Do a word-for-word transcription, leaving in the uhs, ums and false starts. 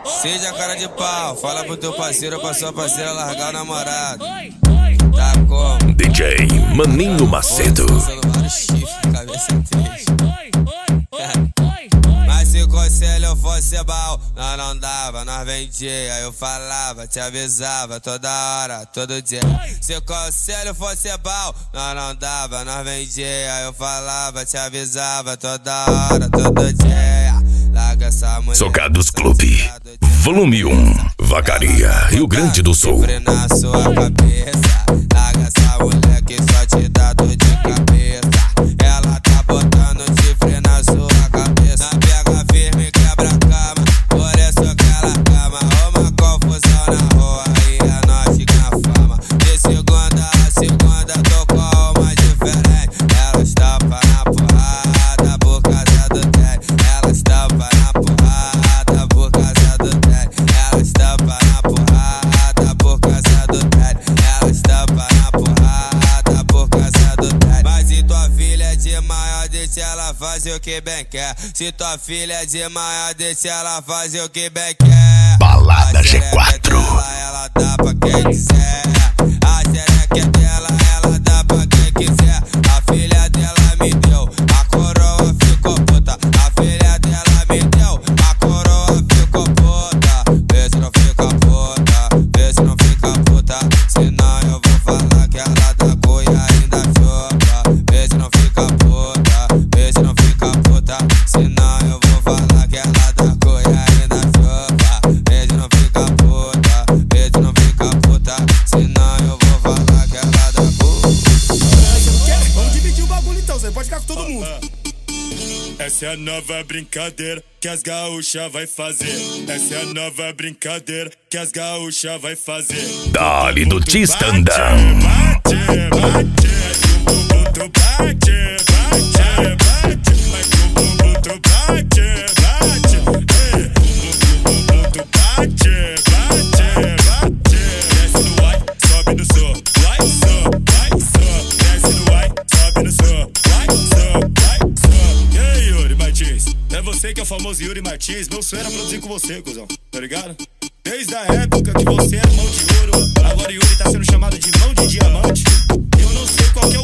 Seja cara de pau, fala pro teu parceiro ou pra sua parceira largar o namorado. Tá como? D J Maninho Macedo. Celular, chifre, cabeça três. Mas se o conselho eu fosse bal, nós não dava, nós vendia. Eu falava, te avisava toda hora, todo dia. Se o conselho fosse bal, nós não dava, nós vendia. Eu falava, te avisava toda hora, todo dia. Larga essa mulher. Socados Clube, volume um, Vacaria, Rio Grande do Sul. Na sua cabeça, larga essa mulher que só te dá dor de cabeça. Ela tá botando chifre na sua cabeça. Pega firme, quebra a cama, por isso que ela cama. Uma confusão na rua e é nós que na fama. De segunda a segunda tô com uma diferente. Elas tapa na porrada por causa do trem. Elas tapa na porrada por causa do trem. Elas tapa na porrada por causa do trem. Elas tapa na porrada por causa do trem. Mas se tua filha é de maior, deixa ela fazer o que bem quer. Se tua filha é de maior, deixa ela fazer o que bem quer. Balada G quatro. Dela, ela dá pra quem quiser. A xereca dela, ela dá pra quem quiser. A filha dela me deu, a coroa ficou puta. A filha dela me deu, a coroa ficou puta. Vê se não fica puta, vê se não fica puta. Senão eu vou falar que ela dá cuia ainda chupa. Vê se não fica puta, vê se não fica puta. Senão eu vou falar que ela dá cuia ainda chupa. Vê se não fica puta, vê se não fica puta. Senão eu vou falar que ela dá cuia. Você não quer? Vamos dividir o bagulho então, você pode ficar com todo mundo. Essa é a nova brincadeira que as gaúchas vai fazer. Essa é a nova brincadeira que as gaúchas vai fazer. Dali do Tistandão. Bate, bate, o bumbum tu bate, bate, bate. Mas o bumbum tu bate, bate. Ei, o bumbum tu bate, bate, bate. Desce no ai, sobe no som, vai, sobe, vai, sobe. Desce no ai, sobe no som, vai, sobe, vai, sobe. E aí, Yuri Martins? É você que é o famoso Yuri Martins. Meu sonho era produzir com você, cuzão, tá ligado? Desde a época que você era mão de ouro, agora Yuri tá sendo chamado de mão de diamante. Eu não sei qual que é